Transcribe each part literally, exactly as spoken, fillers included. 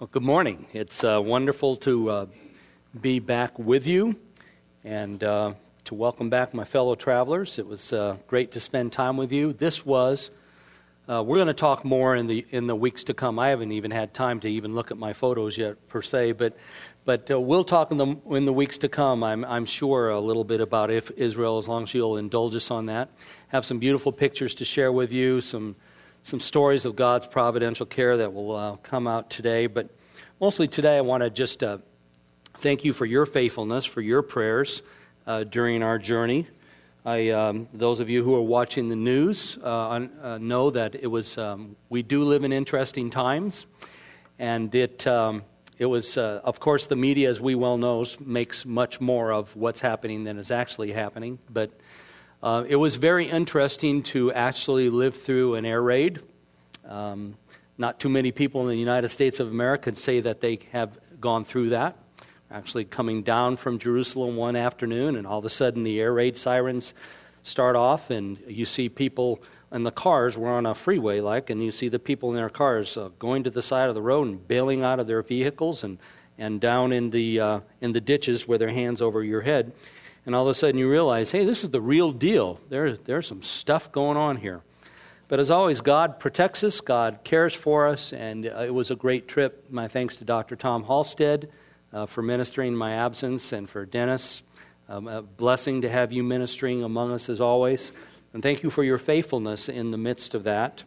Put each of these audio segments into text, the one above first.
Well, good morning. It's uh, wonderful to uh, be back with you and uh, to welcome back my fellow travelers. It was uh, great to spend time with you. This was, uh, we're going to talk more in the in the weeks to come. I haven't even had time to even look at my photos yet, per se, but but uh, we'll talk in the, in the weeks to come, I'm, I'm sure, a little bit about if Israel, as long as you'll indulge us on that. Have some beautiful pictures to share with you, some some stories of God's providential care that will uh, come out today. But mostly today I want to just uh, thank you for your faithfulness, for your prayers uh, during our journey. I, um, those of you who are watching the news uh, uh, know that it was um, we do live in interesting times, and it um, it was uh, of course the media, as we well know, makes much more of what's happening than is actually happening, but Uh, it was very interesting to actually live through an air raid. Um, not too many people in the United States of America could say that they have gone through that. Actually coming down from Jerusalem one afternoon, and all of a sudden the air raid sirens start off, and you see people in the cars. We're on a freeway, like, and you see the people in their cars uh, going to the side of the road and bailing out of their vehicles and, and down in the uh, in the ditches with their hands over your head. And all of a sudden you realize, hey, this is the real deal. There, there's some stuff going on here. But as always, God protects us, God cares for us, and uh, it was a great trip. My thanks to Doctor Tom Halstead uh, for ministering in my absence, and for Dennis. Um, a blessing to have you ministering among us as always. And thank you for your faithfulness in the midst of that.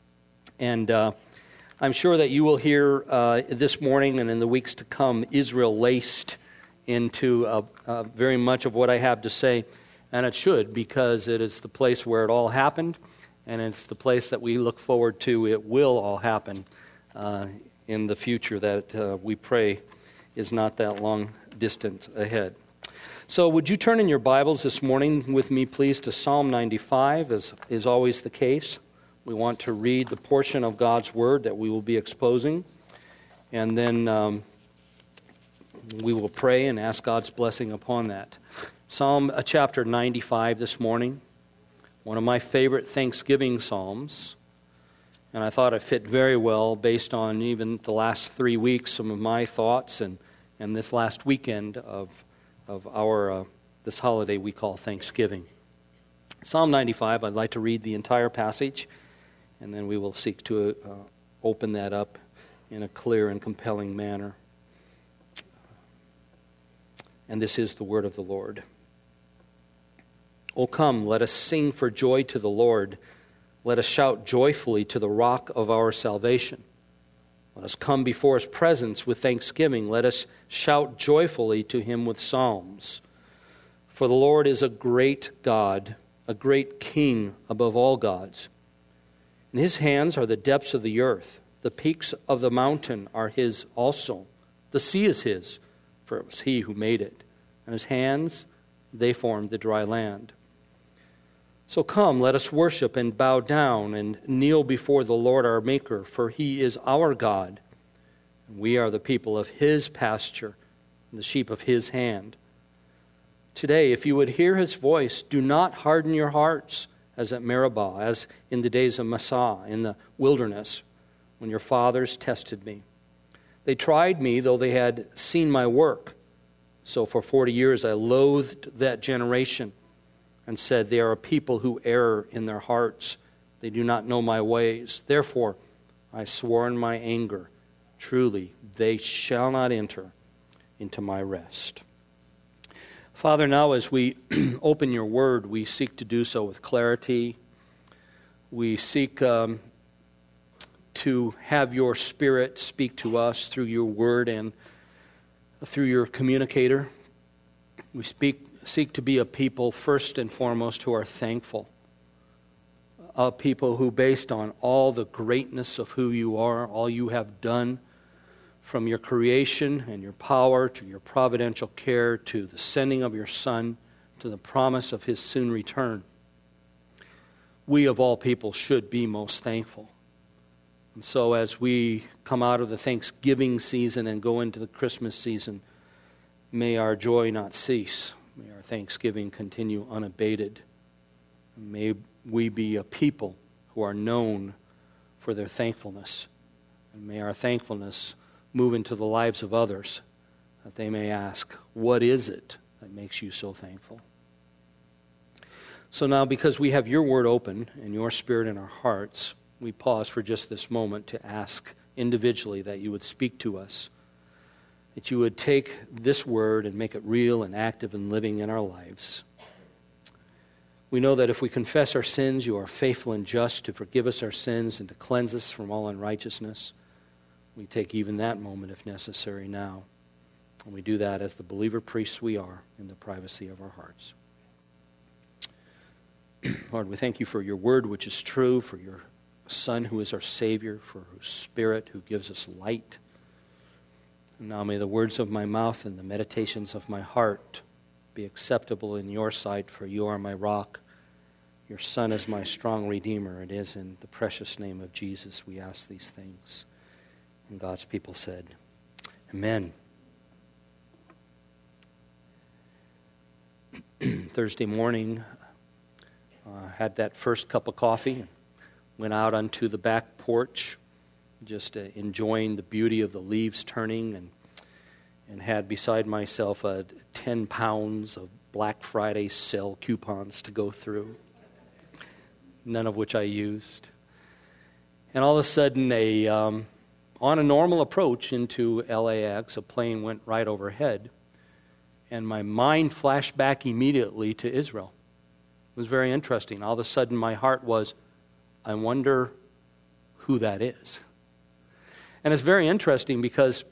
And uh, I'm sure that you will hear uh, this morning and in the weeks to come, Israel laced into uh, uh, very much of what I have to say, and it should, because it is the place where it all happened, and it's the place that we look forward to. It will all happen uh, in the future that uh, we pray is not that long distance ahead. So would you turn in your Bibles this morning with me, please, to Psalm ninety-five, as is always the case. We want to read the portion of God's Word that we will be exposing, and then Um, we will pray and ask God's blessing upon that. Psalm uh, chapter ninety-five this morning, one of my favorite Thanksgiving psalms, and I thought it fit very well based on even the last three weeks, some of my thoughts, and, and this last weekend of of our uh, this holiday we call Thanksgiving. Psalm ninety-five, I'd like to read the entire passage, and then we will seek to uh, open that up in a clear and compelling manner. And this is the word of the Lord. O come, let us sing for joy to the Lord. Let us shout joyfully to the rock of our salvation. Let us come before his presence with thanksgiving. Let us shout joyfully to him with psalms. For the Lord is a great God, a great King above all gods. In his hands are the depths of the earth. The peaks of the mountain are his also. The sea is his, for it was he who made it, and his hands, they formed the dry land. So come, let us worship and bow down and kneel before the Lord our Maker, for he is our God, and we are the people of his pasture and the sheep of his hand. Today, if you would hear his voice, do not harden your hearts as at Meribah, as in the days of Massah in the wilderness, when your fathers tested me. They tried me, though they had seen my work. So for forty years I loathed that generation and said, they are a people who err in their hearts. They do not know my ways. Therefore I swore in my anger, truly they shall not enter into my rest. Father, now as we open your word, we seek to do so with clarity. We seek Um, to have your Spirit speak to us through your word and through your communicator. We speak, seek to be a people, first and foremost, who are thankful. A people who, based on all the greatness of who you are, all you have done, from your creation and your power to your providential care to the sending of your Son to the promise of his soon return, we of all people should be most thankful. And so as we come out of the Thanksgiving season and go into the Christmas season, may our joy not cease. May our thanksgiving continue unabated. May we be a people who are known for their thankfulness. And may our thankfulness move into the lives of others, that they may ask, what is it that makes you so thankful? So now, because we have your word open and your spirit in our hearts, we pause for just this moment to ask individually that you would speak to us, that you would take this word and make it real and active and living in our lives. We know that if we confess our sins, you are faithful and just to forgive us our sins and to cleanse us from all unrighteousness. We take even that moment if necessary now. And we do that as the believer priests we are in the privacy of our hearts. Lord, we thank you for your word, which is true, for your Son who is our Savior, for whose Spirit who gives us light. And now may the words of my mouth and the meditations of my heart be acceptable in your sight, for you are my rock. Your Son is my strong Redeemer. It is in the precious name of Jesus we ask these things. And God's people said, Amen. Thursday morning, uh, had that first cup of coffee, went out onto the back porch, just uh, enjoying the beauty of the leaves turning, and and had beside myself uh, ten pounds of Black Friday sale coupons to go through, none of which I used. And all of a sudden, a um, on a normal approach into L A X, a plane went right overhead, and my mind flashed back immediately to Israel. It was very interesting. All of a sudden, my heart was, I wonder who that is. And it's very interesting because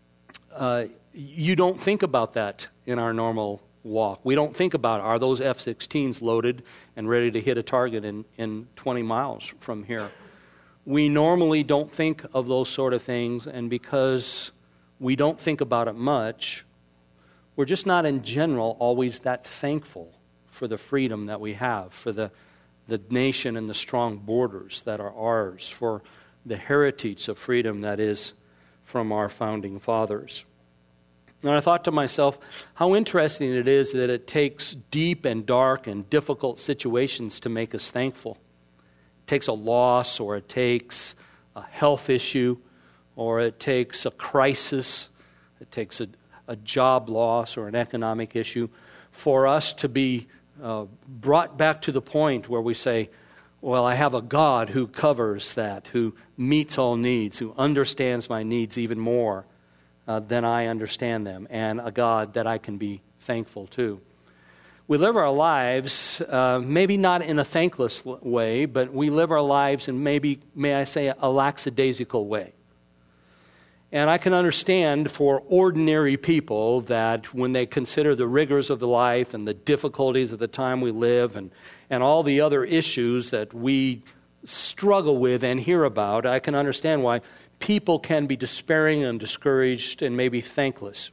uh, you don't think about that in our normal walk. We don't think about, are those F sixteens loaded and ready to hit a target in, in twenty miles from here? We normally don't think of those sort of things, and because we don't think about it much, we're just not in general always that thankful for the freedom that we have, for the, the nation and the strong borders that are ours, for the heritage of freedom that is from our founding fathers. And I thought to myself, how interesting it is that it takes deep and dark and difficult situations to make us thankful. It takes a loss, or it takes a health issue, or it takes a crisis, it takes a, a job loss or an economic issue for us to be uh, brought back to the point where we say, well, I have a God who covers that, who meets all needs, who understands my needs even more uh, than I understand them, and a God that I can be thankful to. We live our lives, uh, maybe not in a thankless way, but we live our lives in maybe, may I say, a lackadaisical way. And I can understand for ordinary people that when they consider the rigors of the life and the difficulties of the time we live and, and all the other issues that we struggle with and hear about, I can understand why people can be despairing and discouraged and maybe thankless.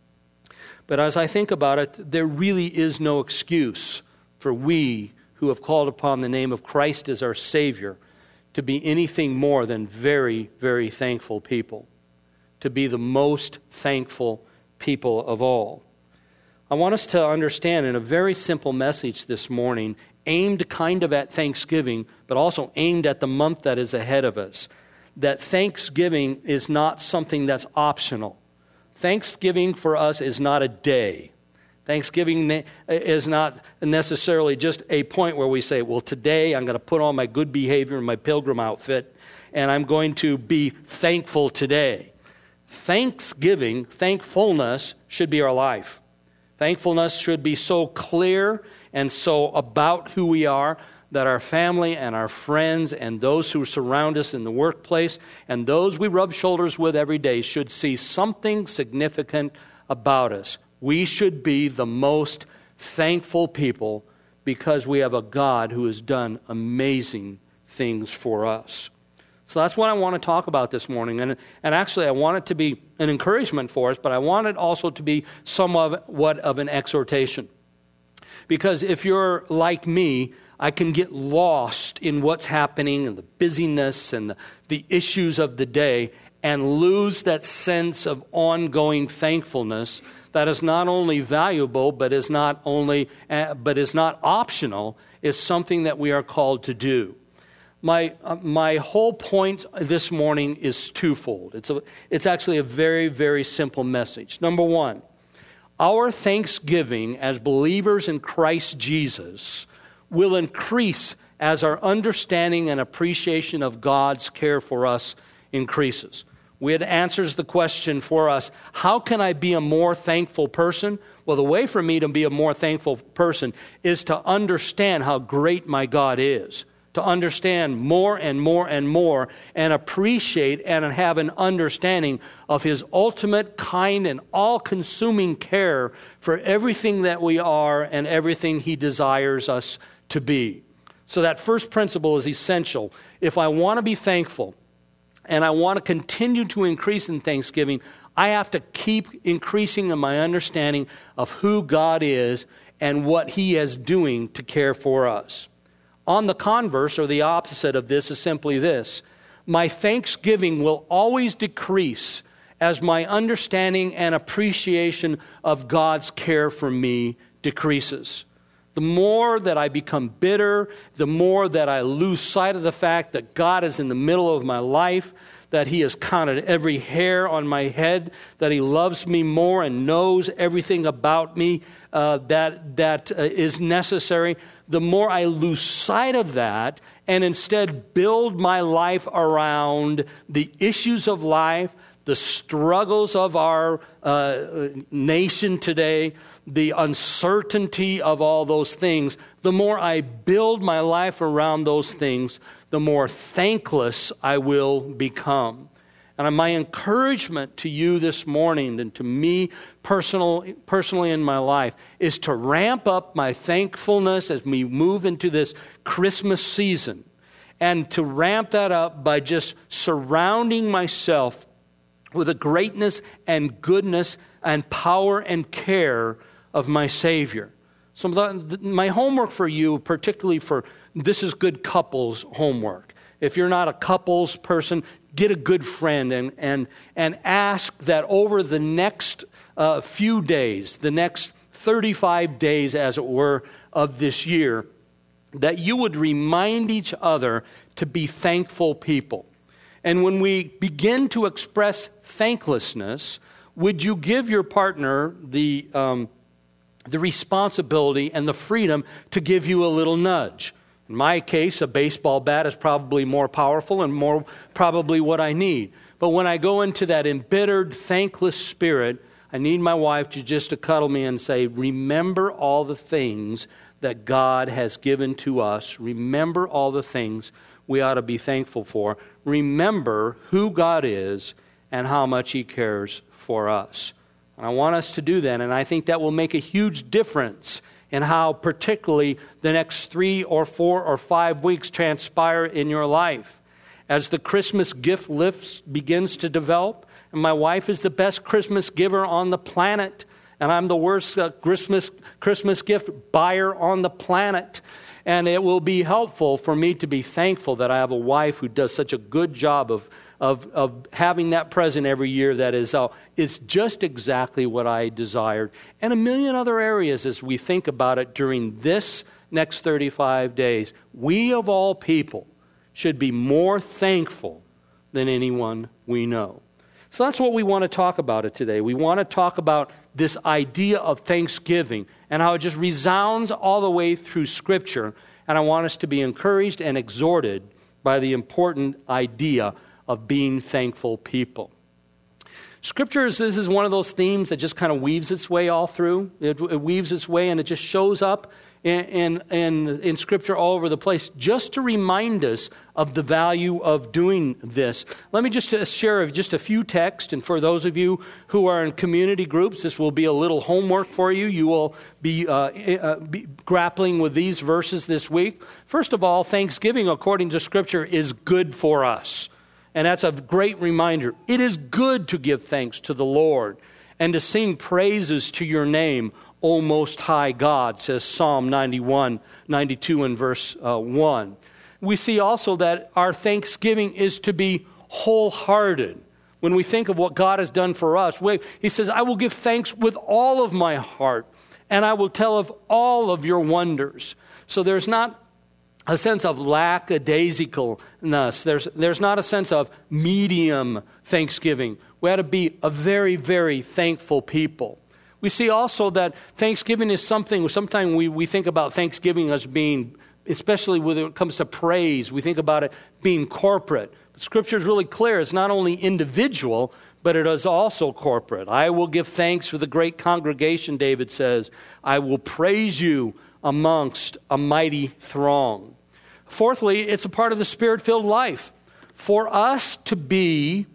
But as I think about it, there really is no excuse for we who have called upon the name of Christ as our Savior to be anything more than very, very thankful people, to be the most thankful people of all. I want us to understand in a very simple message this morning, aimed kind of at Thanksgiving, but also aimed at the month that is ahead of us, that Thanksgiving is not something that's optional. Thanksgiving for us is not a day. Thanksgiving is not necessarily just a point where we say, well, today I'm going to put on my good behavior and my pilgrim outfit, and I'm going to be thankful today. Thanksgiving, thankfulness should be our life. Thankfulness should be so clear and so about who we are that our family and our friends and those who surround us in the workplace and those we rub shoulders with every day should see something significant about us. We should be the most thankful people because we have a God who has done amazing things for us. So that's what I want to talk about this morning. And, and actually, I want it to be an encouragement for us, but I want it also to be somewhat of an exhortation. Because if you're like me, I can get lost in what's happening and the busyness and the, the issues of the day and lose that sense of ongoing thankfulness that is not only valuable, but is not only, uh, but is not optional, is something that we are called to do. My uh, my whole point this morning is twofold. It's a, it's actually a very, very simple message. Number one, our thanksgiving as believers in Christ Jesus will increase as our understanding and appreciation of God's care for us increases. It answers the question for us, how can I be a more thankful person? Well, the way for me to be a more thankful person is to understand how great my God is, to understand more and more and more and appreciate and have an understanding of His ultimate, kind, and all-consuming care for everything that we are and everything He desires us to be. So that first principle is essential. If I want to be thankful, and I want to continue to increase in thanksgiving, I have to keep increasing in my understanding of who God is and what He is doing to care for us. On the converse, or the opposite of this, is simply this. My thanksgiving will always decrease as my understanding and appreciation of God's care for me decreases. The more that I become bitter, the more that I lose sight of the fact that God is in the middle of my life, that He has counted every hair on my head, that He loves me more and knows everything about me uh, that that uh, is necessary, the more I lose sight of that and instead build my life around the issues of life, the struggles of our uh, nation today, the uncertainty of all those things, the more I build my life around those things, the more thankless I will become. And my encouragement to you this morning and to me personal, personally in my life is to ramp up my thankfulness as we move into this Christmas season, and to ramp that up by just surrounding myself with the greatness and goodness and power and care of my Savior. So the, my homework for you, particularly for, this is good couples homework. If you're not a couples person, get a good friend and and and ask that over the next uh, few days, the next thirty-five days, as it were, of this year, that you would remind each other to be thankful people. And when we begin to express thanklessness, would you give your partner the um, the responsibility and the freedom to give you a little nudge? In my case, a baseball bat is probably more powerful and more probably what I need. But when I go into that embittered, thankless spirit, I need my wife to just to cuddle me and say, remember all the things that God has given to us. Remember all the things we ought to be thankful for. Remember who God is and how much He cares for us. And I want us to do that, and I think that will make a huge difference in how particularly the next three or four or five weeks transpire in your life. As the Christmas gift list begins to develop, and my wife is the best Christmas giver on the planet, and I'm the worst uh, Christmas Christmas gift buyer on the planet. And it will be helpful for me to be thankful that I have a wife who does such a good job of of, of having that present every year that is uh, it's just exactly what I desired. And a million other areas as we think about it during this next thirty-five days. We of all people should be more thankful than anyone we know. So that's what we want to talk about it today. We want to talk about this idea of thanksgiving and how it just resounds all the way through Scripture. And I want us to be encouraged and exhorted by the important idea of being thankful people. Scripture is, this is one of those themes that just kind of weaves its way all through. It, it weaves its way and it just shows up in, in, in, in Scripture all over the place just to remind us of the value of doing this. Let me just share just a few texts, and for those of you who are in community groups, this will be a little homework for you. You will be, uh, uh, be grappling with these verses this week. First of all, Thanksgiving, according to Scripture, is good for us. And that's a great reminder. It is good to give thanks to the Lord and to sing praises to your name, O Most High God, says Psalm ninety-one, ninety-two and verse uh, one. We see also that our thanksgiving is to be wholehearted. When we think of what God has done for us, we, He says, I will give thanks with all of my heart, and I will tell of all of your wonders. So there's not a sense of lackadaisicalness. There's, there's not a sense of medium thanksgiving. We ought to be a very, very thankful people. We see also that Thanksgiving is something, sometimes we, we think about Thanksgiving as being, especially when it comes to praise, we think about it being corporate. But Scripture is really clear. It's not only individual, but it is also corporate. I will give thanks for the great congregation, David says. I will praise you amongst a mighty throng. Fourthly, it's a part of the Spirit-filled life. For us to be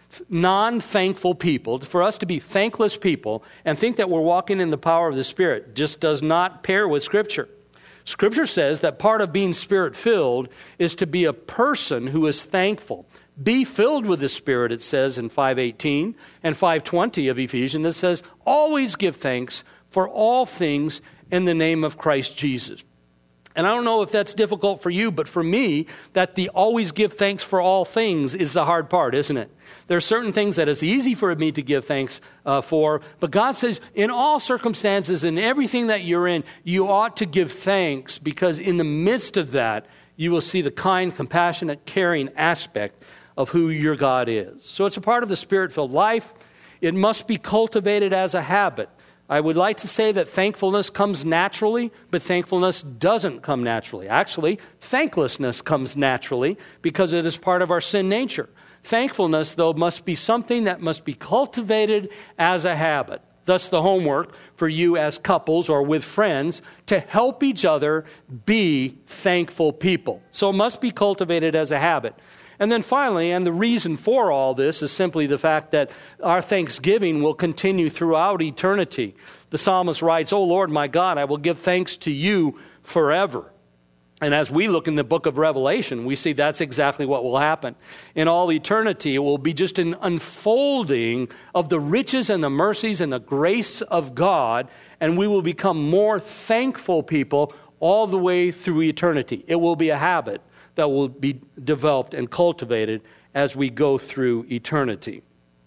non-thankful people, for us to be thankless people and think that we're walking in the power of the Spirit just does not pair with Scripture. Scripture says that part of being Spirit-filled is to be a person who is thankful. Be filled with the Spirit, it says in five eighteen and five twenty of Ephesians. It says, always give thanks for all things in the name of Christ Jesus. And I don't know if that's difficult for you, but for me, that the always give thanks for all things is the hard part, isn't it? There are certain things that it's easy for me to give thanks uh, for, but God says in all circumstances, in everything that you're in, you ought to give thanks, because in the midst of that, you will see the kind, compassionate, caring aspect of who your God is. So it's a part of the Spirit-filled life. It must be cultivated as a habit. I would like to say that thankfulness comes naturally, but thankfulness doesn't come naturally. Actually, thanklessness comes naturally because it is part of our sin nature. Thankfulness, though, must be something that must be cultivated as a habit. Thus, the homework for you as couples or with friends to help each other be thankful people. So it must be cultivated as a habit. And then finally, and the reason for all this is simply the fact that our thanksgiving will continue throughout eternity. The psalmist writes, "O Lord, my God, I will give thanks to you forever." And as we look in the book of Revelation, we see that's exactly what will happen. In all eternity, it will be just an unfolding of the riches and the mercies and the grace of God, and we will become more thankful people all the way through eternity. It will be a habit that will be developed and cultivated as we go through eternity.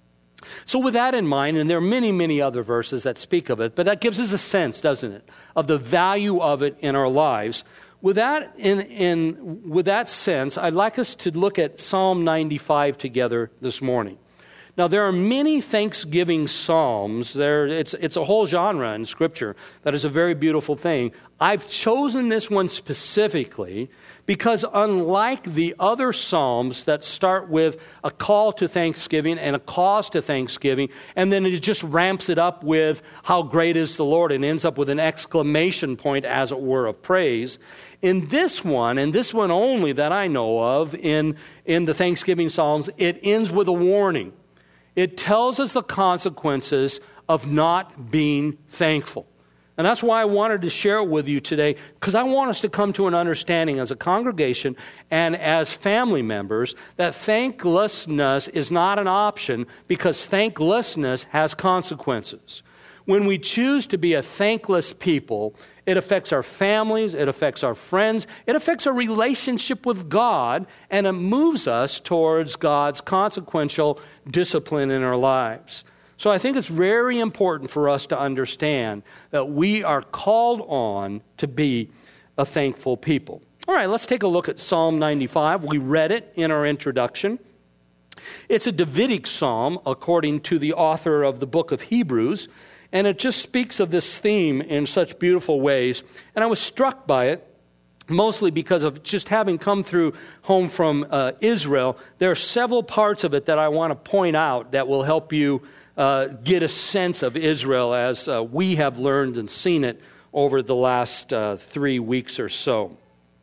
So with that in mind, and there are many, many other verses that speak of it, but that gives us a sense, doesn't it, of the value of it in our lives. With that in, in with that sense, I'd like us to look at Psalm ninety-five together this morning. Now, there are many Thanksgiving psalms. There, it's, it's a whole genre in Scripture that is a very beautiful thing. I've chosen this one specifically because unlike the other psalms that start with a call to thanksgiving and a cause to thanksgiving, and then it just ramps it up with how great is the Lord and ends up with an exclamation point, as it were, of praise. In this one, and this one only that I know of in, in the Thanksgiving psalms, it ends with a warning. It tells us the consequences of not being thankful. And that's why I wanted to share it with you today, because I want us to come to an understanding as a congregation and as family members that thanklessness is not an option, because thanklessness has consequences. When we choose to be a thankless people, it affects our families, it affects our friends, it affects our relationship with God, and it moves us towards God's consequential discipline in our lives. So I think it's very important for us to understand that we are called on to be a thankful people. All right, let's take a look at Psalm ninety-five. We read it in our introduction. It's a Davidic psalm, according to the author of the book of Hebrews, and it just speaks of this theme in such beautiful ways. And I was struck by it, mostly because of just having come through home from uh, Israel. There are several parts of it that I want to point out that will help you uh, get a sense of Israel as uh, we have learned and seen it over the last uh, three weeks or so.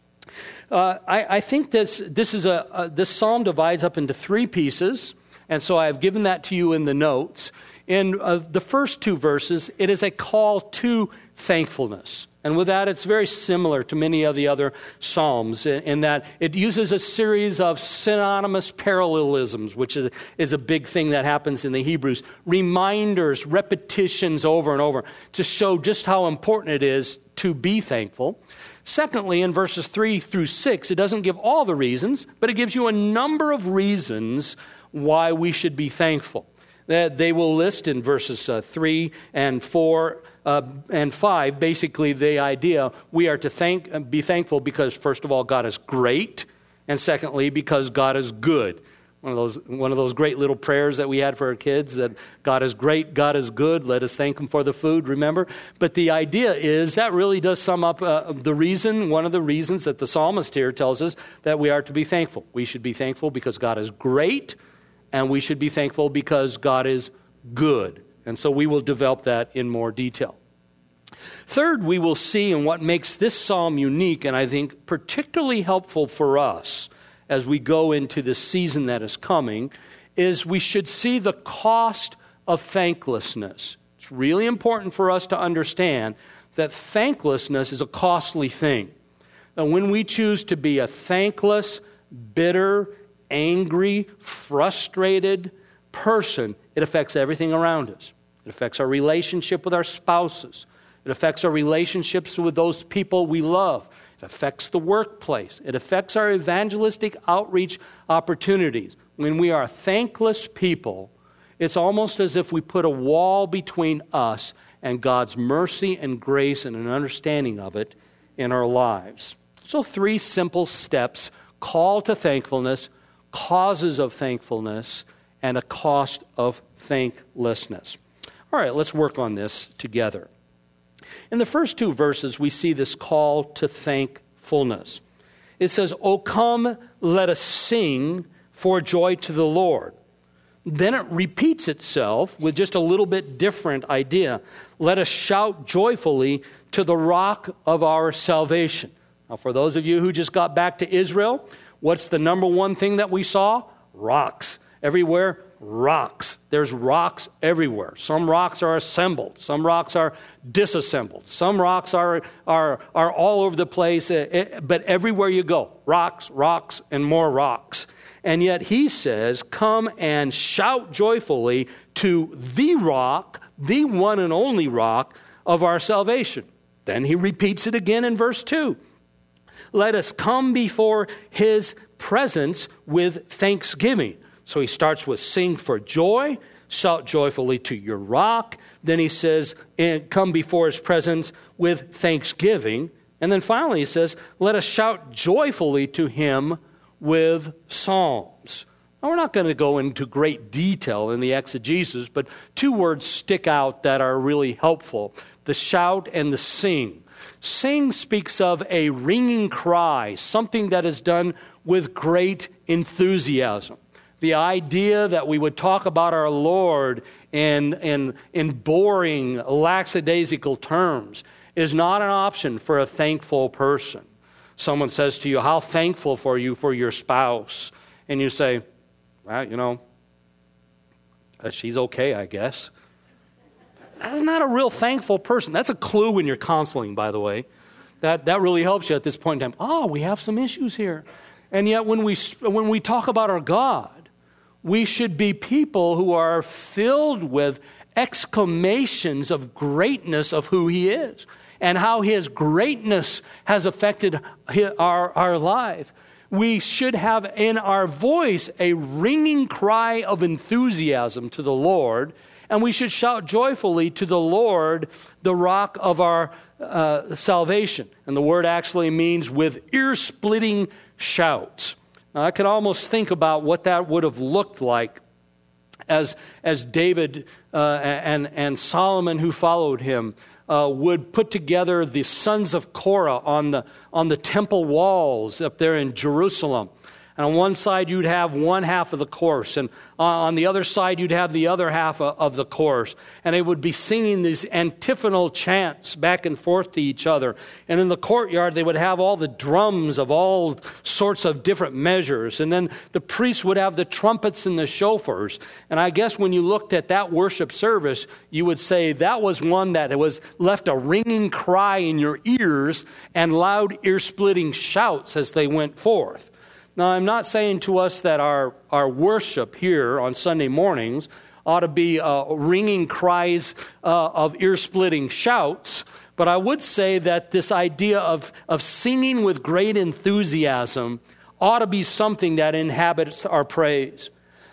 Uh, I, I think this this is a, a this psalm divides up into three pieces, and so I've given that to you in the notes. In uh, the first two verses, it is a call to thankfulness. And with that, it's very similar to many of the other psalms in, in that it uses a series of synonymous parallelisms, which is, is a big thing that happens in the Hebrews. Reminders, repetitions over and over to show just how important it is to be thankful. Secondly, in verses three through six, it doesn't give all the reasons, but it gives you a number of reasons why we should be thankful. that they will list in verses uh, three and four uh, and five, basically the idea we are to thank, be thankful because, first of all, God is great, and secondly, because God is good. One of those one of those great little prayers that we had for our kids, that God is great, God is good, let us thank Him for the food, remember? But the idea is that really does sum up uh, the reason, one of the reasons that the psalmist here tells us that we are to be thankful. We should be thankful because God is great, and we should be thankful because God is good. And so we will develop that in more detail. Third, we will see, and what makes this psalm unique, and I think particularly helpful for us as we go into the season that is coming, is we should see the cost of thanklessness. It's really important for us to understand that thanklessness is a costly thing. And when we choose to be a thankless, bitter, angry, frustrated person, it affects everything around us. It affects our relationship with our spouses. It affects our relationships with those people we love. It affects the workplace. It affects our evangelistic outreach opportunities. When we are thankless people, it's almost as if we put a wall between us and God's mercy and grace and an understanding of it in our lives. So three simple steps: call to thankfulness, causes of thankfulness, and a cost of thanklessness. All right, let's work on this together. In the first two verses, we see this call to thankfulness. It says, "O come, let us sing for joy to the Lord." Then it repeats itself with just a little bit different idea. "Let us shout joyfully to the rock of our salvation." Now, for those of you who just got back to Israel, what's the number one thing that we saw? Rocks. Everywhere, rocks. There's rocks everywhere. Some rocks are assembled. Some rocks are disassembled. Some rocks are are are all over the place. But everywhere you go, rocks, rocks, and more rocks. And yet he says, "Come and shout joyfully to the rock, the one and only rock of our salvation." Then he repeats it again in verse two. "Let us come before his presence with thanksgiving." So he starts with sing for joy, shout joyfully to your rock. Then he says, come before his presence with thanksgiving. And then finally he says, let us shout joyfully to him with psalms. Now, we're not going to go into great detail in the exegesis, but two words stick out that are really helpful: the shout and the sing. Sing speaks of a ringing cry, something that is done with great enthusiasm. The idea that we would talk about our Lord in, in, in boring, lackadaisical terms is not an option for a thankful person. Someone says to you, "How thankful for you for your spouse?" And you say, "Well, you know, she's okay, I guess." That's not a real thankful person. That's a clue when you're counseling, by the way. That, that really helps you at this point in time. Oh, we have some issues here. And yet when we when we talk about our God, we should be people who are filled with exclamations of greatness of who He is and how His greatness has affected our, our life. We should have in our voice a ringing cry of enthusiasm to the Lord, and we should shout joyfully to the Lord, the rock of our uh, salvation. And the word actually means with ear-splitting shouts. Now, I can almost think about what that would have looked like as as David uh, and, and Solomon, who followed him, uh, would put together the sons of Korah on the on the temple walls up there in Jerusalem. And on one side, you'd have one half of the chorus, and on the other side, you'd have the other half of the chorus. And they would be singing these antiphonal chants back and forth to each other. And in the courtyard, they would have all the drums of all sorts of different measures. And then the priests would have the trumpets and the shofars. And I guess when you looked at that worship service, you would say that was one that was left a ringing cry in your ears and loud ear-splitting shouts as they went forth. Now, I'm not saying to us that our, our worship here on Sunday mornings ought to be uh, ringing cries uh, of ear-splitting shouts, but I would say that this idea of, of singing with great enthusiasm ought to be something that inhabits our praise.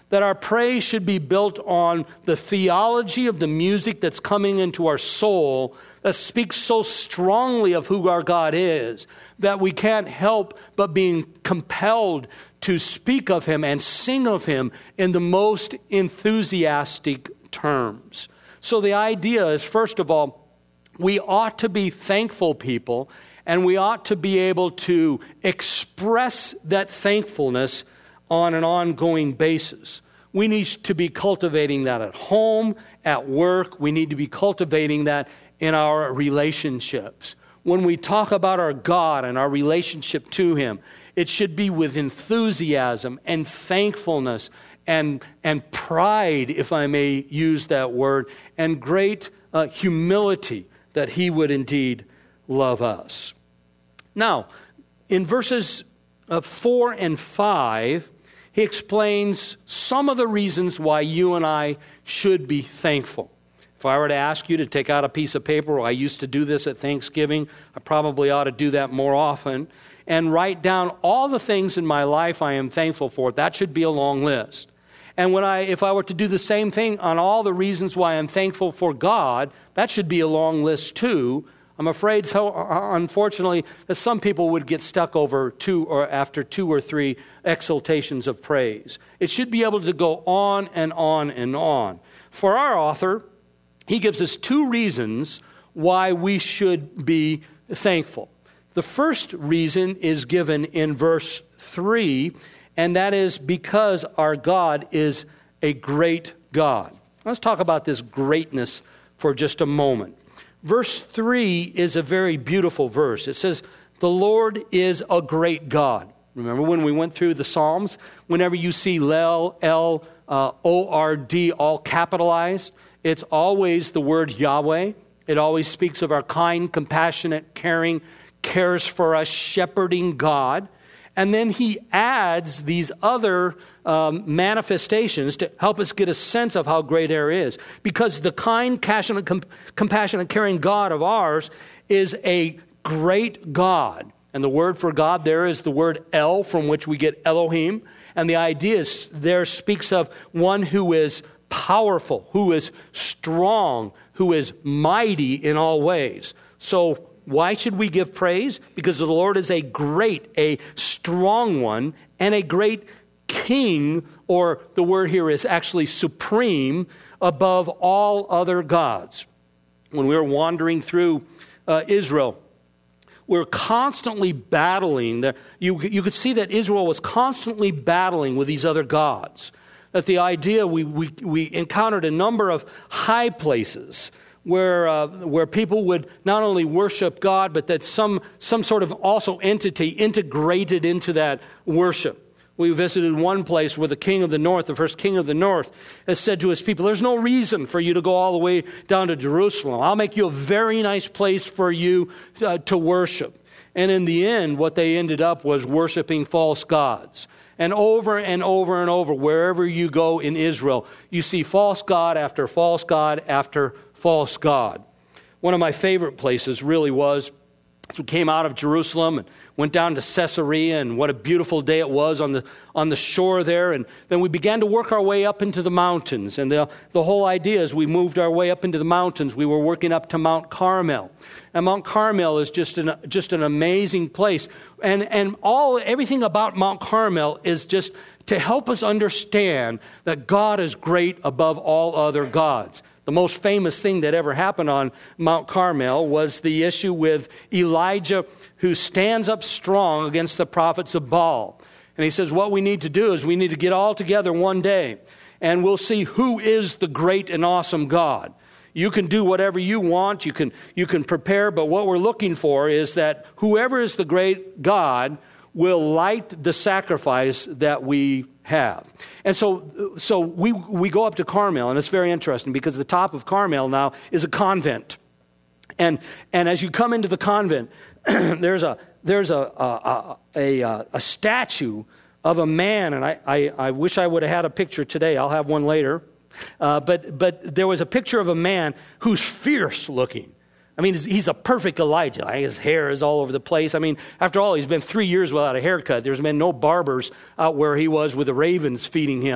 that our praise should be built on the theology of the music that's coming into our soul that speaks so strongly of who our God is that we can't help but being compelled to speak of him and sing of him in the most enthusiastic terms. So the idea is, first of all, we ought to be thankful people, and we ought to be able to express that thankfulness on an ongoing basis. We need to be cultivating that at home, at work. We need to be cultivating that in our relationships. When we talk about our God and our relationship to him, it should be with enthusiasm and thankfulness and, and pride, if I may use that word, and great uh, humility that he would indeed love us. Now, in verses uh, four and five, he explains some of the reasons why you and I should be thankful. If I were to ask you to take out a piece of paper, well, I used to do this at Thanksgiving, I probably ought to do that more often, and write down all the things in my life I am thankful for. That should be a long list. And when I, if I were to do the same thing on all the reasons why I'm thankful for God, that should be a long list too. I'm afraid, so unfortunately, that some people would get stuck over two or after two or three exaltations of praise. It should be able to go on and on and on. For our author, he gives us two reasons why we should be thankful. The first reason is given in verse three, and that is because our God is a great God. Let's talk about this greatness for just a moment. Verse three is a very beautiful verse. It says, the Lord is a great God. Remember when we went through the Psalms? Whenever you see L, L, uh, O R D all capitalized, it's always the word Yahweh. It always speaks of our kind, compassionate, caring, cares for us, shepherding God. And then he adds these other um, manifestations to help us get a sense of how great our is. Because the kind, compassionate, com- compassionate, caring God of ours is a great God. And the word for God there is the word El, from which we get Elohim. And the idea is there speaks of one who is powerful, who is strong, who is mighty in all ways. So why should we give praise? Because the Lord is a great, a strong one, and a great king, or the word here is actually supreme, above all other gods. When we were wandering through uh, Israel, we're constantly battling. The, you, you could see that Israel was constantly battling with these other gods. That the idea, we, we, we encountered a number of high places where uh, where people would not only worship God, but that some some sort of also entity integrated into that worship. We visited one place where the king of the north, the first king of the north, has said to his people, there's no reason for you to go all the way down to Jerusalem. I'll make you a very nice place for you uh, to worship. And in the end, what they ended up was worshiping false gods. And over and over and over, wherever you go in Israel, you see false god after false god after false god. One of my favorite places really was, we came out of Jerusalem and went down to Caesarea, and what a beautiful day it was on the on the shore there. And then we began to work our way up into the mountains. And the, the whole idea is we moved our way up into the mountains. We were working up to Mount Carmel. And Mount Carmel is just an just an amazing place. And and all everything about Mount Carmel is just to help us understand that God is great above all other gods. The most famous thing that ever happened on Mount Carmel was the issue with Elijah, who stands up strong against the prophets of Baal. And he says, what we need to do is we need to get all together one day, and we'll see who is the great and awesome God. You can do whatever you want, you can, you can prepare, but what we're looking for is that whoever is the great God will light the sacrifice that we have. And so so we we go up to Carmel, and it's very interesting because the top of Carmel now is a convent. And and as you come into the convent, there's a there's a a, a a a statue of a man, and I, I, I wish I would have had a picture today. I'll have one later. Uh, but but there was a picture of a man who's fierce looking. I mean, he's a perfect Elijah. His hair is all over the place. I mean, after all, he's been three years without a haircut. There's been no barbers out where he was with the ravens feeding him.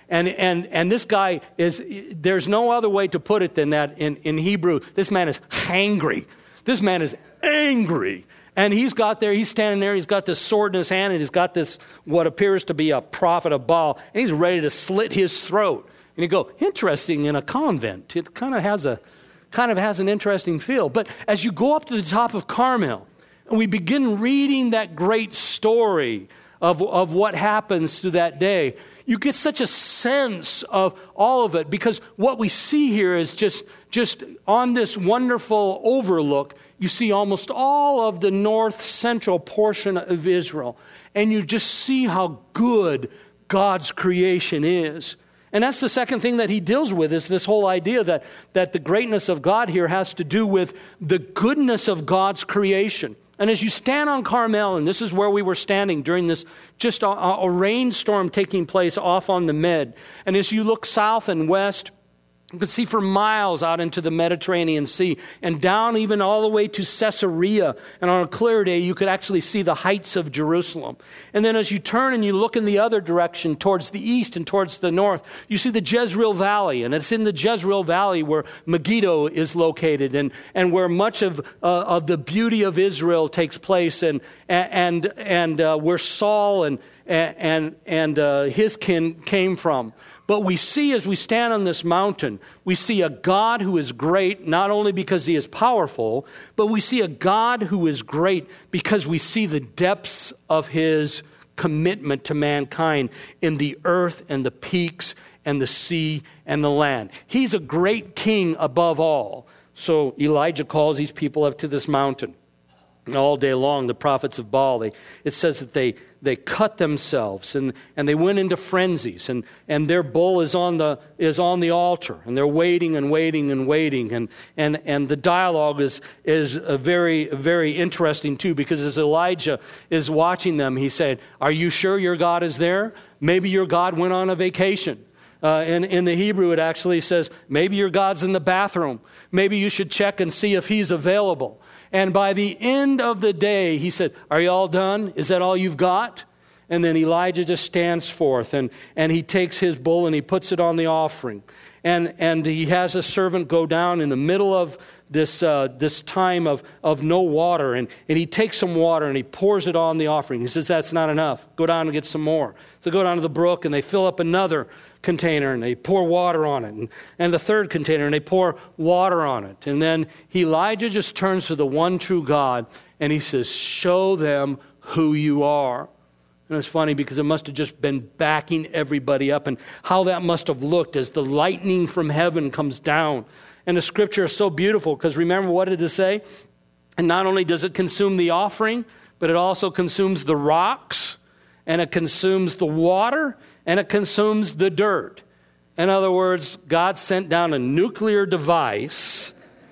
And and and this guy is, there's no other way to put it than that in, in Hebrew. This man is hangry. This man is angry. And he's got there, he's standing there, he's got this sword in his hand, and he's got this, what appears to be a prophet of Baal, and he's ready to slit his throat. And you go, interesting, in a convent. It kind of has a, kind of has an interesting feel. But as you go up to the top of Carmel, and we begin reading that great story of, of what happens to that day, you get such a sense of all of it, because what we see here is just, just on this wonderful overlook, you see almost all of the north central portion of Israel, and you just see how good God's creation is. And that's the second thing that he deals with, is this whole idea that, that the greatness of God here has to do with the goodness of God's creation. And as you stand on Carmel, and this is where we were standing during this just a, a rainstorm taking place off on the Med, and as you look south and west, you could see for miles out into the Mediterranean Sea and down even all the way to Caesarea. And on a clear day, you could actually see the heights of Jerusalem. And then as you turn and you look in the other direction towards the east and towards the north, you see the Jezreel Valley. And it's in the Jezreel Valley where Megiddo is located, and, and where much of, uh, of the beauty of Israel takes place, and, and, and uh, where Saul and, and, and uh, his kin came from. But we see, as we stand on this mountain, we see a God who is great, not only because he is powerful, but we see a God who is great because we see the depths of his commitment to mankind in the earth and the peaks and the sea and the land. He's a great king above all. So Elijah calls these people up to this mountain. And all day long, the prophets of Baal, they, it says that they, they cut themselves and, and they went into frenzies, and, and their bull is on the is on the altar, and they're waiting and waiting and waiting, and and, and the dialogue is is a very very interesting too, because as Elijah is watching them, he said, "Are you sure your God is there? Maybe your God went on a vacation." Uh, in, in the Hebrew, it actually says, maybe your God's in the bathroom. Maybe you should check and see if he's available. And by the end of the day, he said, "Are you all done? Is that all you've got?" And then Elijah just stands forth, and, and he takes his bull and he puts it on the offering. And and he has a servant go down in the middle of this uh, this time of, of no water, and, and he takes some water and he pours it on the offering. He says, "That's not enough. Go down and get some more." So go down to the brook, and they fill up another container, and they pour water on it, and, and the third container, and they pour water on it. And then Elijah just turns to the one true God, and he says, "Show them who you are." And it's funny because it must have just been backing everybody up, and how that must have looked as the lightning from heaven comes down. And the scripture is so beautiful, because remember, what did it say? And not only does it consume the offering, but it also consumes the rocks, and it consumes the water, and it consumes the dirt. In other words, God sent down a nuclear device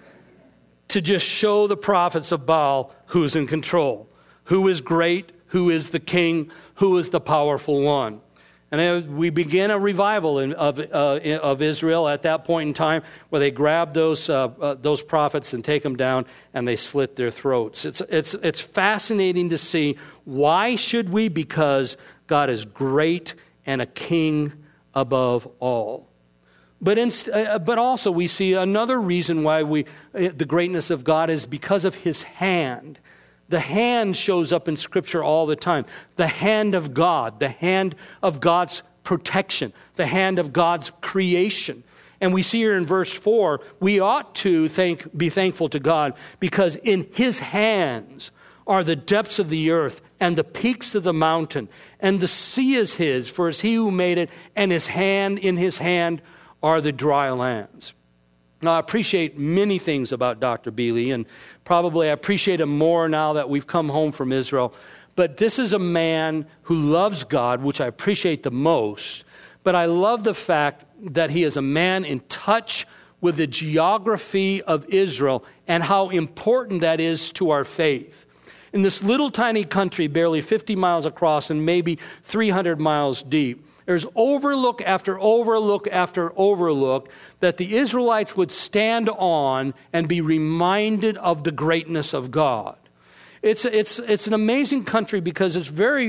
to just show the prophets of Baal who's in control, who is great, who is the king, who is the powerful one. And we begin a revival in, of, uh, of Israel at that point in time, where they grab those uh, uh, those prophets and take them down, and they slit their throats. It's it's it's fascinating to see. Why should we? Because God is great and a king above all. But in, uh, but also we see another reason why we uh, the greatness of God is because of his hand. The hand shows up in Scripture all the time. The hand of God, the hand of God's protection, the hand of God's creation. And we see here in verse four, we ought to thank, be thankful to God, because in his hands are the depths of the earth and the peaks of the mountain, and the sea is his, for it's he who made it, and his hand, in his hand are the dry lands. Now, I appreciate many things about Doctor Bealey, and probably I appreciate him more now that we've come home from Israel. But this is a man who loves God, which I appreciate the most. But I love the fact that he is a man in touch with the geography of Israel and how important that is to our faith. In this little tiny country, barely fifty miles across and maybe three hundred miles deep, there's overlook after overlook after overlook that the Israelites would stand on and be reminded of the greatness of God. It's, it's, it's an amazing country because it's very,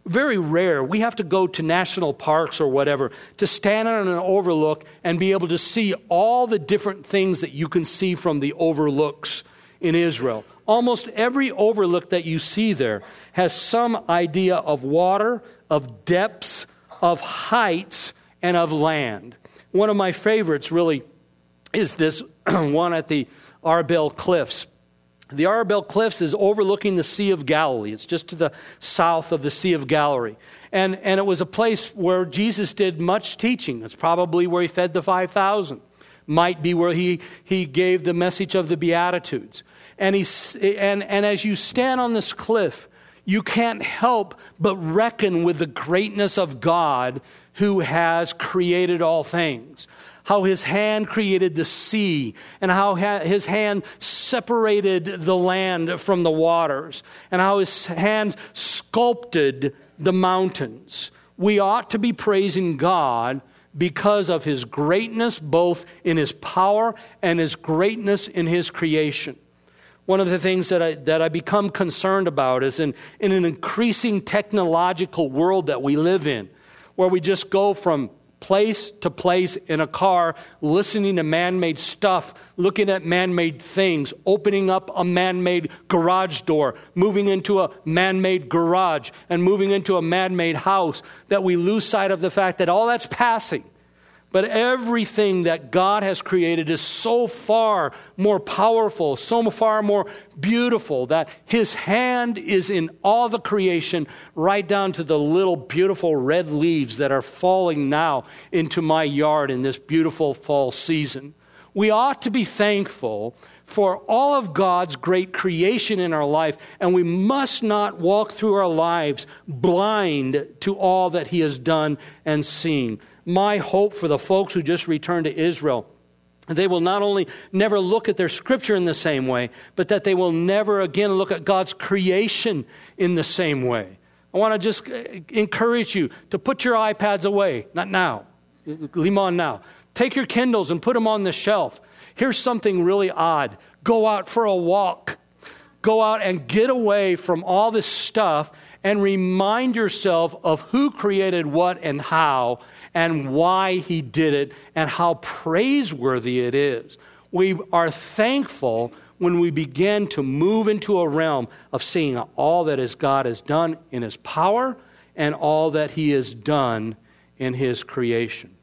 Very rare. We have to go to national parks or whatever to stand on an overlook and be able to see all the different things that you can see from the overlooks in Israel. Almost every overlook that you see there has some idea of water, of depths, of heights, and of land. One of my favorites really is this one at the Arbel Cliffs. The Arbel Cliffs is overlooking the Sea of Galilee. It's just to the south of the Sea of Galilee. And, and it was a place where Jesus did much teaching. It's probably where he fed the five thousand. Might be where he, he gave the message of the Beatitudes. And, he, and, and as you stand on this cliff, you can't help but reckon with the greatness of God who has created all things. How his hand created the sea, and how his hand separated the land from the waters, and how his hand sculpted the mountains. We ought to be praising God because of his greatness, both in his power and his greatness in his creation. One of the things that I, that I become concerned about is in, in an increasing technological world that we live in, where we just go from place to place in a car, listening to man-made stuff, looking at man-made things, opening up a man-made garage door, moving into a man-made garage, and moving into a man-made house, that we lose sight of the fact that all that's passing. But everything that God has created is so far more powerful, so far more beautiful, that his hand is in all the creation, right down to the little beautiful red leaves that are falling now into my yard in this beautiful fall season. We ought to be thankful for all of God's great creation in our life, and we must not walk through our lives blind to all that he has done and seen. My hope for the folks who just returned to Israel, they will not only never look at their scripture in the same way, but that they will never again look at God's creation in the same way. I want to just encourage you to put your iPads away. Not now. Leave them on now. Take your Kindles and put them on the shelf. Here's something really odd. Go out for a walk. Go out and get away from all this stuff and remind yourself of who created what and how, and why he did it, and how praiseworthy it is. We are thankful when we begin to move into a realm of seeing all that his God has done in his power and all that he has done in his creation.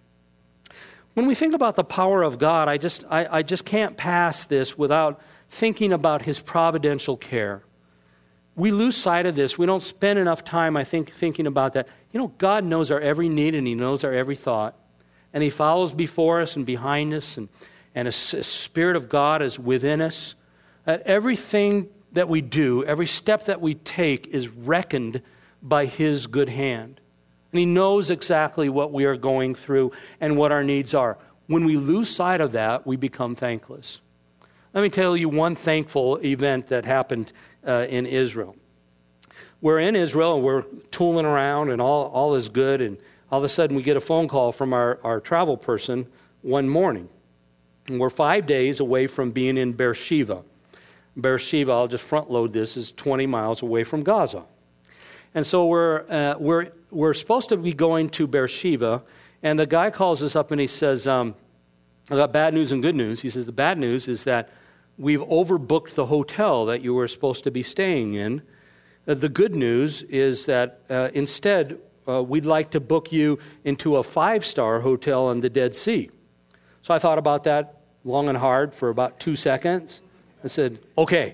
When we think about the power of God, I just, I, I just can't pass this without thinking about his providential care. We lose sight of this. We don't spend enough time, I think, thinking about that. You know, God knows our every need and he knows our every thought. And he follows before us and behind us, and, and a, a Spirit of God is within us. That everything that we do, every step that we take is reckoned by his good hand. And he knows exactly what we are going through and what our needs are. When we lose sight of that, we become thankless. Let me tell you one thankful event that happened uh, in Israel. We're in Israel and we're tooling around and all, all is good, and all of a sudden we get a phone call from our, our travel person one morning. And we're five days away from being in Beersheba. Beersheba, I'll just front load this, is twenty miles away from Gaza. And so we're uh, we're we're supposed to be going to Beersheba, and the guy calls us up and he says, um, I got bad news and good news. He says, the bad news is that we've overbooked the hotel that you were supposed to be staying in. Uh, the good news is that uh, instead, uh, we'd like to book you into a five-star hotel on the Dead Sea. So I thought about that long and hard for about two seconds. I said, okay.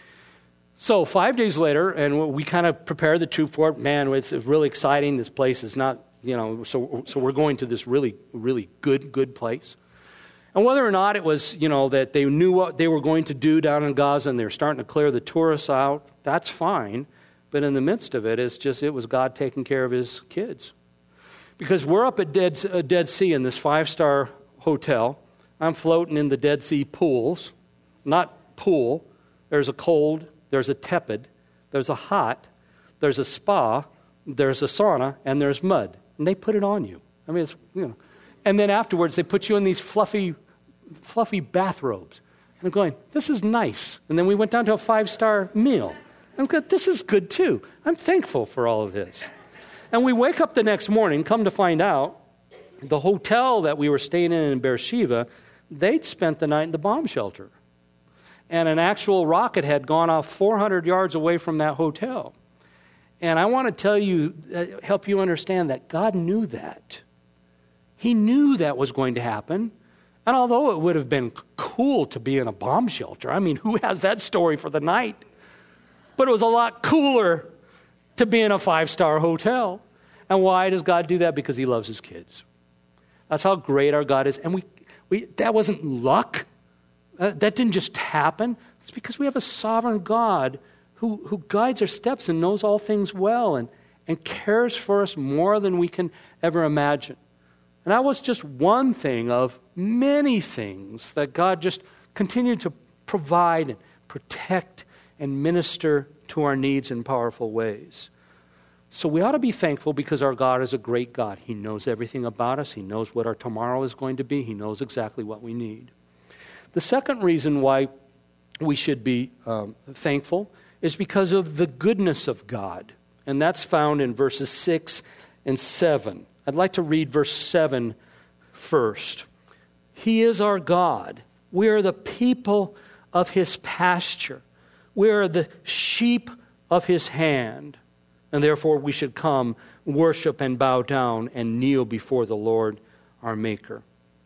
So five days later, and we kind of prepared the troop for it. Man, it's really exciting. This place is not, you know, so so we're going to this really, really good, good place. And whether or not it was, you know, that they knew what they were going to do down in Gaza and they're starting to clear the tourists out, that's fine. But in the midst of it, it's just, it was God taking care of his kids. Because we're up at Dead, uh, Dead Sea in this five-star hotel. I'm floating in the Dead Sea pools. Not pool. There's a cold, there's a tepid, there's a hot, there's a spa, there's a sauna, and there's mud. And they put it on you. I mean, it's, you know. And then afterwards, they put you in these fluffy, fluffy bathrobes. And I'm going, this is nice. And then we went down to a five-star meal. I'm going, this is good too. I'm thankful for all of this. And we wake up the next morning, come to find out, the hotel that we were staying in in Beersheba, they'd spent the night in the bomb shelter. And an actual rocket had gone off four hundred yards away from that hotel. And I want to tell you, uh, help you understand that God knew that. He knew that was going to happen. And although it would have been cool to be in a bomb shelter, I mean, who has that story for the night? But it was a lot cooler to be in a five-star hotel. And why does God do that? Because he loves his kids. That's how great our God is. And we, we that wasn't luck. Uh, that didn't just happen. It's because we have a sovereign God who, who guides our steps and knows all things well and, and cares for us more than we can ever imagine. And that was just one thing of many things that God just continued to provide and protect and minister to our needs in powerful ways. So we ought to be thankful because our God is a great God. He knows everything about us. He knows what our tomorrow is going to be. He knows exactly what we need. The second reason why we should be um, thankful is because of the goodness of God. And that's found in verses six and seven. I'd like to read verse seven first. He is our God. We are the people of his pasture. We are the sheep of his hand. And therefore we should come, worship and bow down and kneel before the Lord our Maker.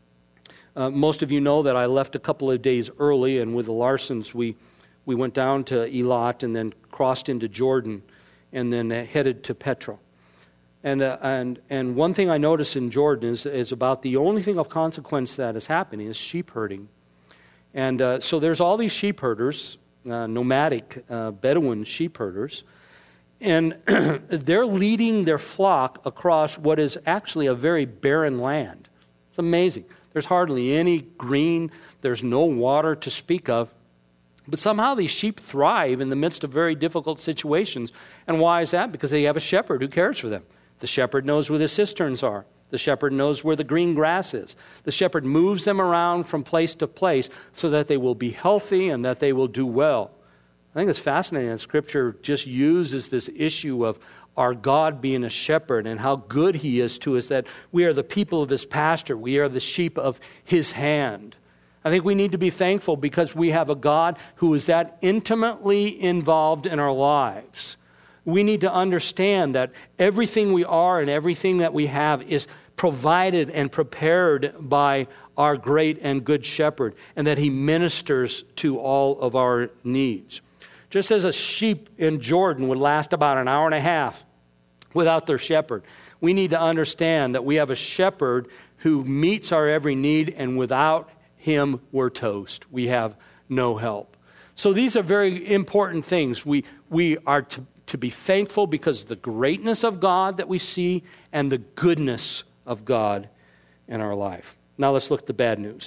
Uh, most of you know that I left a couple of days early, and with the Larsons, we, we went down to Eilat and then crossed into Jordan and then uh, headed to Petra. And, uh, and, and one thing I noticed in Jordan is, is about the only thing of consequence that is happening is sheep herding. And uh, so there's all these sheep herders, uh, nomadic uh, Bedouin sheep herders, and they're leading their flock across what is actually a very barren land. It's amazing. There's hardly any green. There's no water to speak of. But somehow these sheep thrive in the midst of very difficult situations. And why is that? Because they have a shepherd who cares for them. The shepherd knows where the cisterns are. The shepherd knows where the green grass is. The shepherd moves them around from place to place so that they will be healthy and that they will do well. I think it's fascinating that Scripture just uses this issue of our God being a shepherd and how good he is to us, that we are the people of his pasture. We are the sheep of his hand. I think we need to be thankful because we have a God who is that intimately involved in our lives. We need to understand that everything we are and everything that we have is provided and prepared by our great and good shepherd, and that he ministers to all of our needs. Just as a sheep in Jordan would last about an hour and a half without their shepherd, we need to understand that we have a shepherd who meets our every need, and without him, we're toast. We have no help. So these are very important things. We, we are to, to be thankful because of the greatness of God that we see and the goodness of God in our life. Now let's look at the bad news.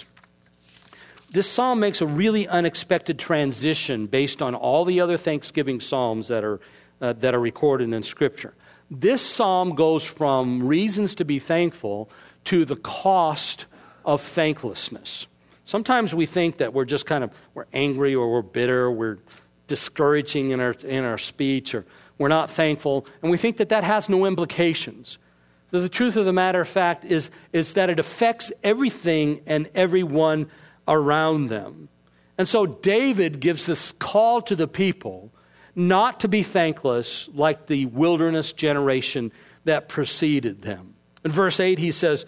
This psalm makes a really unexpected transition based on all the other Thanksgiving psalms that are uh, that are recorded in Scripture. This psalm goes from reasons to be thankful to the cost of thanklessness. Sometimes we think that we're just kind of we're angry or we're bitter, we're discouraging in our in our speech, or we're not thankful, and we think that that has no implications. But the truth of the matter of fact is is that it affects everything and everyone around them. And so David gives this call to the people not to be thankless like the wilderness generation that preceded them. In verse eight he says,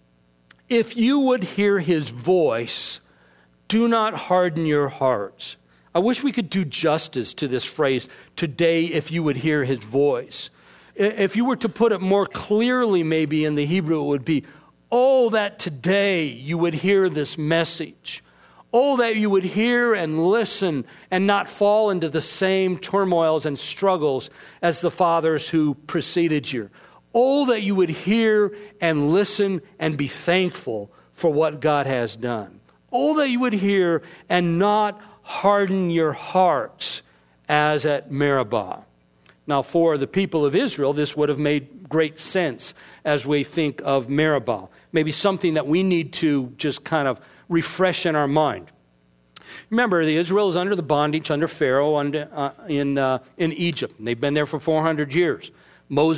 "If you would hear his voice, do not harden your hearts." I wish we could do justice to this phrase, "today if you would hear his voice." If you were to put it more clearly maybe in the Hebrew, it would be, "Oh, that today you would hear this message. Oh, that you would hear and listen and not fall into the same turmoils and struggles as the fathers who preceded you. Oh, that you would hear and listen and be thankful for what God has done. Oh, that you would hear and not harden your hearts as at Meribah." Now, for the people of Israel, this would have made great sense as we think of Meribah. Maybe something that we need to just kind of refresh in our mind. Remember, the Israel is under the bondage under Pharaoh under, uh, in, uh, in Egypt. They've been there for four hundred years. Moses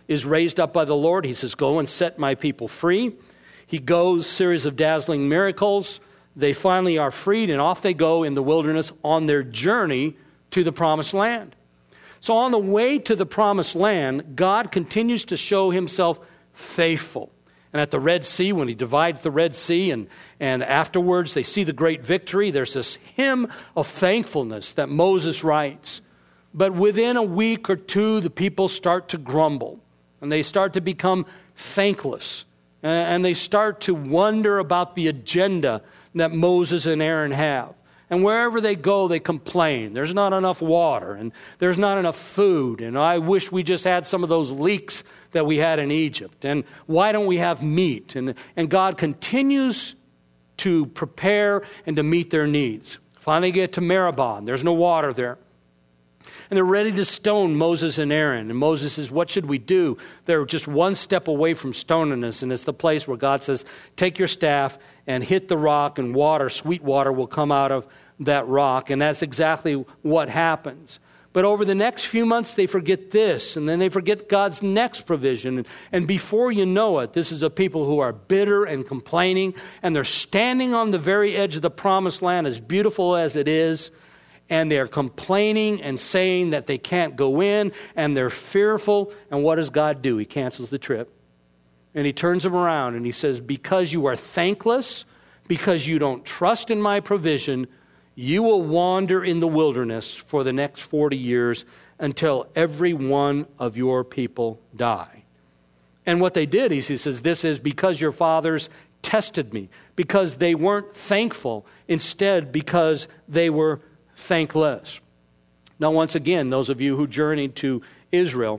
is raised up by the Lord. He says, go and set my people free. He goes, series of dazzling miracles. They finally are freed, and off they go in the wilderness on their journey to the promised land. So on the way to the promised land, God continues to show himself faithful. And at the Red Sea, when he divides the Red Sea, and, and afterwards they see the great victory, there's this hymn of thankfulness that Moses writes. But within a week or two, the people start to grumble, and they start to become thankless, and they start to wonder about the agenda that Moses and Aaron have. And wherever they go, they complain. There's not enough water, and there's not enough food, and I wish we just had some of those leeks that we had in Egypt, and why don't we have meat? And, and God continues to prepare and to meet their needs. Finally get to Meribah, and there's no water there. And they're ready to stone Moses and Aaron. And Moses says, what should we do? They're just one step away from stoning us, and it's the place where God says, take your staff and hit the rock, and water, sweet water, will come out of that rock. And that's exactly what happens. But over the next few months, they forget this, and then they forget God's next provision. And, and before you know it, this is a people who are bitter and complaining, and they're standing on the very edge of the promised land, as beautiful as it is, and they're complaining and saying that they can't go in, and they're fearful. And what does God do? He cancels the trip. And he turns them around and he says, because you are thankless, because you don't trust in my provision, you will wander in the wilderness for the next forty years until every one of your people die. And what they did is, he says, this is because your fathers tested me, because they weren't thankful, instead because they were thankless. Now, once again, those of you who journeyed to Israel,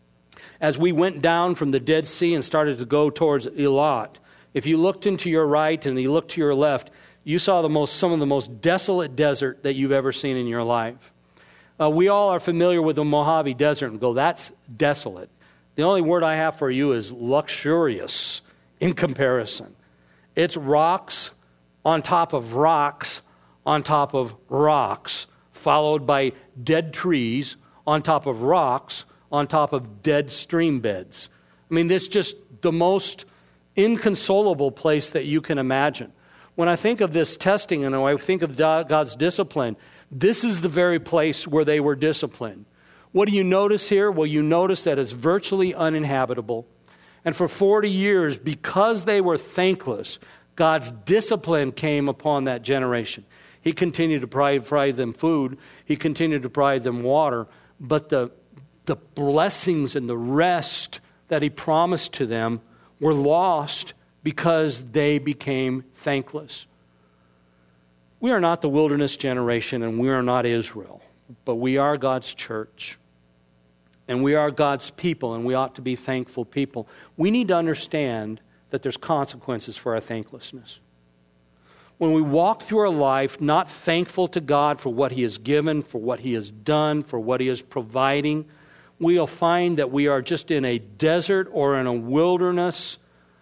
as we went down from the Dead Sea and started to go towards Eilat, if you looked into your right and you looked to your left, you saw the most, some of the most desolate desert that you've ever seen in your life. Uh, we all are familiar with the Mojave Desert and go, that's desolate. The only word I have for you is luxurious in comparison. It's rocks on top of rocks on top of rocks, followed by dead trees on top of rocks on top of dead stream beds. I mean, it's just the most inconsolable place that you can imagine. When I think of this testing and I think of God's discipline, this is the very place where they were disciplined. What do you notice here? Well, you notice that it's virtually uninhabitable. And for forty years, because they were thankless, God's discipline came upon that generation. He continued to provide them food. He continued to provide them water. But the The blessings and the rest that he promised to them were lost because they became thankless. We are not the wilderness generation, and we are not Israel, but we are God's church, and we are God's people, and we ought to be thankful people. We need to understand that there's consequences for our thanklessness. When we walk through our life not thankful to God for what he has given, for what he has done, for what he is providing, we'll find that we are just in a desert or in a wilderness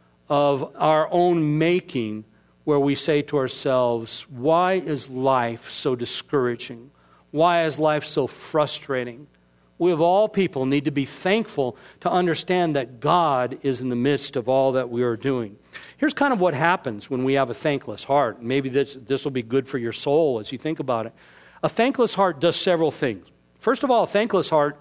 of our own making, where we say to ourselves, why is life so discouraging? Why is life so frustrating? We of all people need to be thankful to understand that God is in the midst of all that we are doing. Here's kind of what happens when we have a thankless heart. Maybe this, this will be good for your soul as you think about it. A thankless heart does several things. First of all, a thankless heart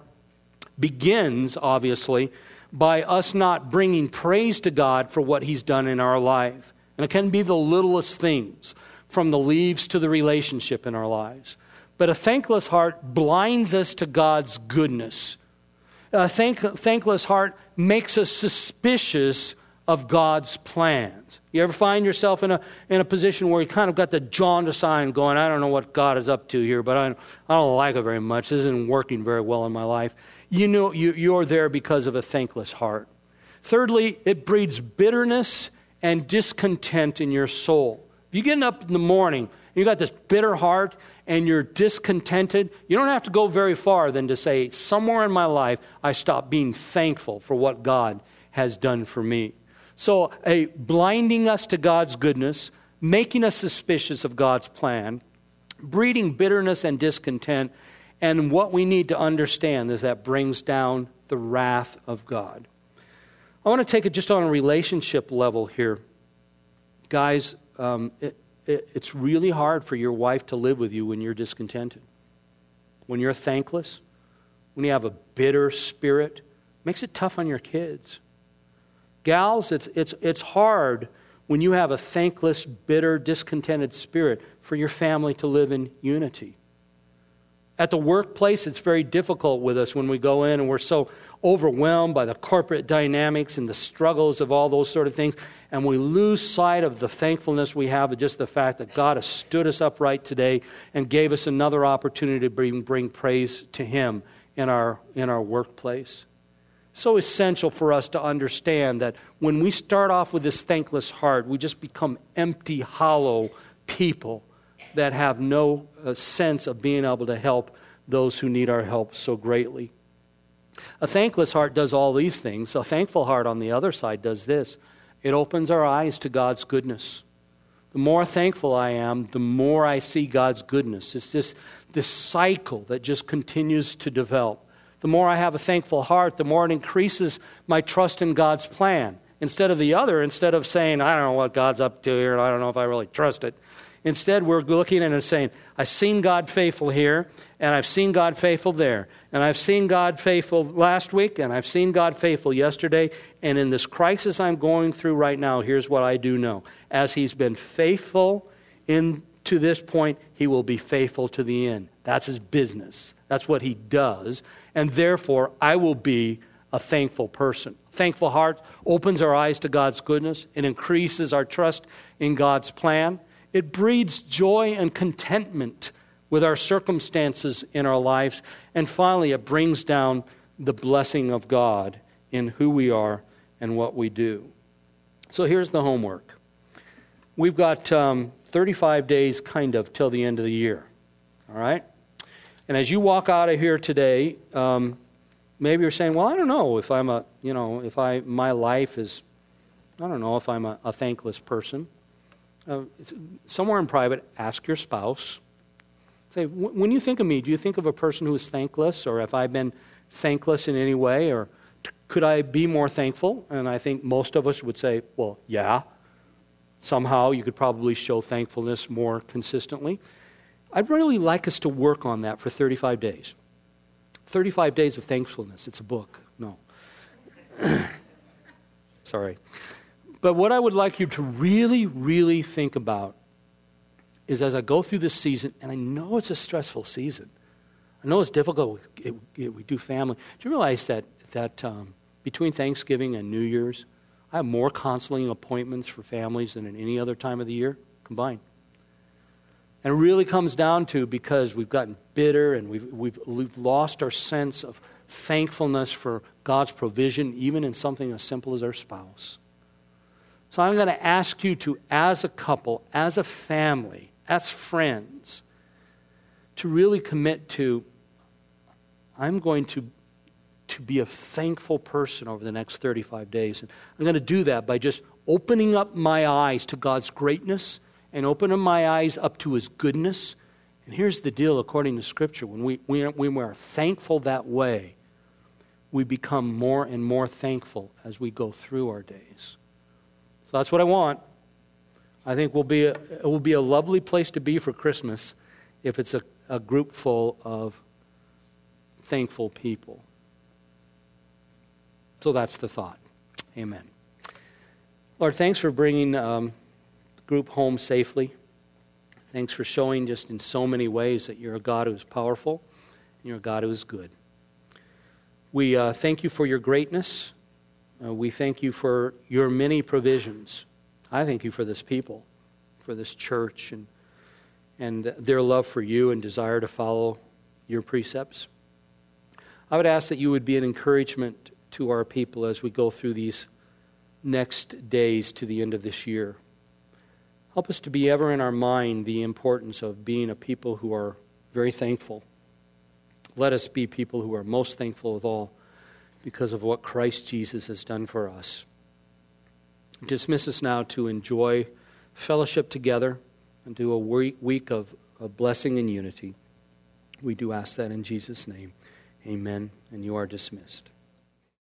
begins, obviously, by us not bringing praise to God for what he's done in our life. And it can be the littlest things, from the leaves to the relationship in our lives. But a thankless heart blinds us to God's goodness. A thank, thankless heart makes us suspicious of God's plans. You ever find yourself in a in a position where you kind of got the jaundice eye and going, I don't know what God is up to here, but I, I don't like it very much. This isn't working very well in my life. You know you, you're there because of a thankless heart. Thirdly, it breeds bitterness and discontent in your soul. If you're getting up in the morning and you got this bitter heart and you're discontented, you don't have to go very far than to say, somewhere in my life, I stopped being thankful for what God has done for me. So a blinding us to God's goodness, making us suspicious of God's plan, breeding bitterness and discontent, and what we need to understand is that brings down the wrath of God. I want to take it just on a relationship level here. Guys, um, it, it, it's really hard for your wife to live with you when you're discontented. When you're thankless, when you have a bitter spirit, it makes it tough on your kids. Gals, it's, it's, it's hard when you have a thankless, bitter, discontented spirit for your family to live in unity. At the workplace, it's very difficult with us when we go in and we're so overwhelmed by the corporate dynamics and the struggles of all those sort of things, and we lose sight of the thankfulness we have of just the fact that God has stood us upright today and gave us another opportunity to bring, bring praise to Him in our, in our workplace. So essential for us to understand that when we start off with this thankless heart, we just become empty, hollow people that have no uh, sense of being able to help those who need our help so greatly. A thankless heart does all these things. A thankful heart, on the other side, does this. It opens our eyes to God's goodness. The more thankful I am, the more I see God's goodness. It's this, this cycle that just continues to develop. The more I have a thankful heart, the more it increases my trust in God's plan. Instead of the other, instead of saying, I don't know what God's up to here, and I don't know if I really trust it. Instead, we're looking at it and saying, I've seen God faithful here, and I've seen God faithful there. And I've seen God faithful last week, and I've seen God faithful yesterday. And in this crisis I'm going through right now, here's what I do know. As He's been faithful in to this point, He will be faithful to the end. That's His business. That's what He does. And therefore, I will be a thankful person. Thankful heart opens our eyes to God's goodness. It increases our trust in God's plan. It breeds joy and contentment with our circumstances in our lives. And finally, it brings down the blessing of God in who we are and what we do. So here's the homework. We've got um, thirty-five days kind of till the end of the year. All right? And as you walk out of here today, um, maybe you're saying, well, I don't know if I'm a, you know, if I, my life is, I don't know if I'm a, a thankless person. Uh, somewhere in private, ask your spouse. Say, when you think of me, do you think of a person who is thankless, or have I been thankless in any way, or t- could I be more thankful? And I think most of us would say, well, yeah. Somehow you could probably show thankfulness more consistently. I'd really like us to work on that for thirty-five days. thirty-five days of thankfulness. It's a book. No. Sorry. But what I would like you to really, really think about is as I go through this season, and I know it's a stressful season. I know it's difficult. It, it, we do family. Do you realize that, that um, between Thanksgiving and New Year's, I have more counseling appointments for families than at any other time of the year combined? And it really comes down to because we've gotten bitter and we've, we've, we've lost our sense of thankfulness for God's provision, even in something as simple as our spouse. So I'm going to ask you to, as a couple, as a family, as friends, to really commit to, I'm going to, to be a thankful person over the next thirty-five days. And I'm going to do that by just opening up my eyes to God's greatness and opening my eyes up to His goodness. And here's the deal, according to Scripture. When we, we, are, when we are thankful that way, we become more and more thankful as we go through our days. So that's what I want. I think we'll be a, it will be a lovely place to be for Christmas if it's a, a group full of thankful people. So that's the thought. Amen. Lord, thanks for bringing um, the group home safely. Thanks for showing just in so many ways that you're a God who is powerful and you're a God who is good. We uh, thank you for your greatness. Uh, we thank you for your many provisions. I thank you for this people, for this church, and and their love for you and desire to follow your precepts. I would ask that you would be an encouragement to our people as we go through these next days to the end of this year. Help us to be ever in our mind the importance of being a people who are very thankful. Let us be people who are most thankful of all because of what Christ Jesus has done for us. Dismiss us now to enjoy fellowship together and do a week of, of blessing and unity. We do ask that in Jesus' name. Amen. And you are dismissed.